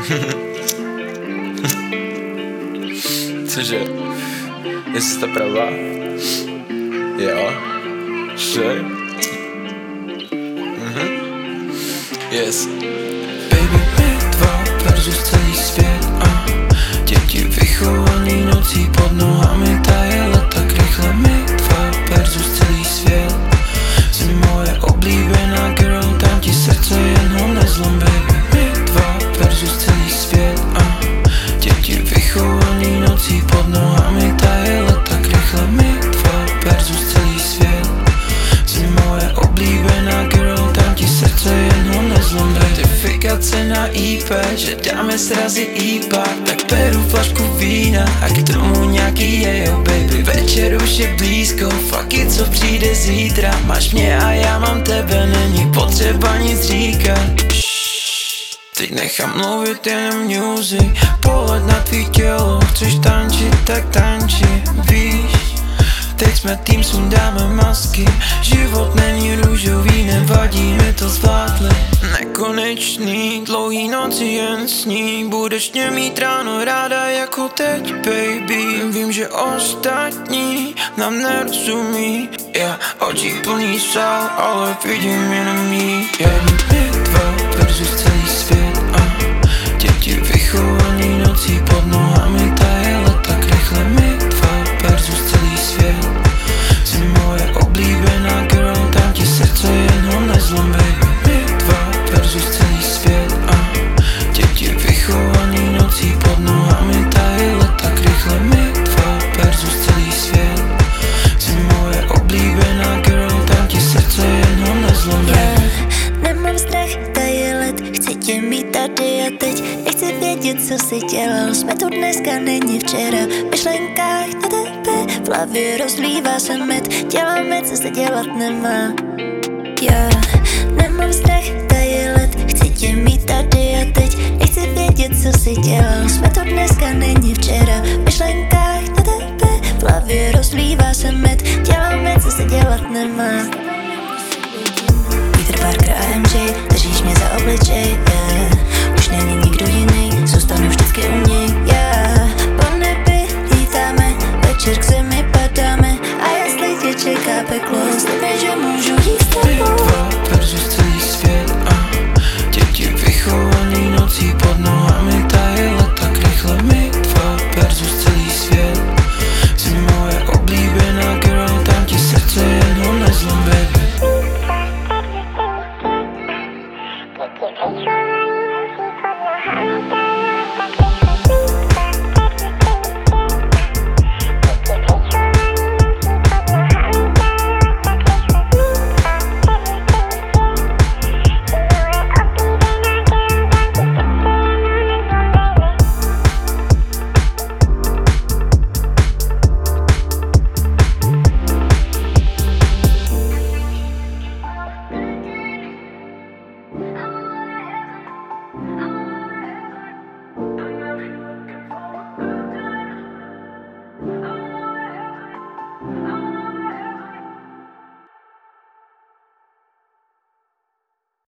Cože? Jestli to pravda? Jo? Že? Yes. Baby, my dva versus celý svět a děti vychovaný nocí pod nohami, ta jela tak rychle. My dva versus celý svět, jsi moje oblíbená girl, dám ti srdce, jen ho nezlom. Baby, my dva versus celý svět a děti vychovaný nocí pod nohami, ta jela tak rychle. My dva versus celý svět, jsi moje oblíbená girl, dám ti srdce, jen ho nezlom. Certifikace na IP, že dáme srazy IPA, tak beru flašku vína a k tomu nějaký jejo. Baby, večer už je blízko, fuck it, co přijde zítra. Máš mě a já mám tebe, není potřeba nic říkat. Teď nechám mluvit jenom music, pohled na tvý tělo, chceš tančit, tak tanči, víš. Teď jsme tým, sundáme masky, život není růžový, nevadí, my to zvládli. Nekonečný, dlouhý noci jen sní, budeš mě mít ráno ráda jako teď, baby. Vím, že ostatní nám nerozumí, já očí plný sál, ale vidím jenom jí. My dva versus celý svět a děti vychovaný nocí pod nohami, ta jela tak rychle. My dva versus celý svět, jsi moje oblíbená girl, dám ti srdce, jen ho nezlom. Baby, my dva versus celý svět a děti vychovaný nocí pod nohami, ta jela tak rychle. My dva versus celý svět, jsi moje oblíbená girl, dám ti srdce, jen ho nezlom. Nemám strach, tady je let, chci tě mít tady a teď. Nechci vědět, co jsi dělal, jsme tu dneska, není včera. V myšlenkách na tebe, v hlavě rozlívá se med. Děláme, co se dělat nemá. Já nemám strach, tady je let, chci tě mít tady a teď. Nechci vědět, co jsi dělal, jsme tu dneska, není včera. V myšlenkách na tebe, v hlavě rozlívá se med. Děláme, co se dělat nemá. Peter Parker a MJ, držíš mě za obličej, yeah.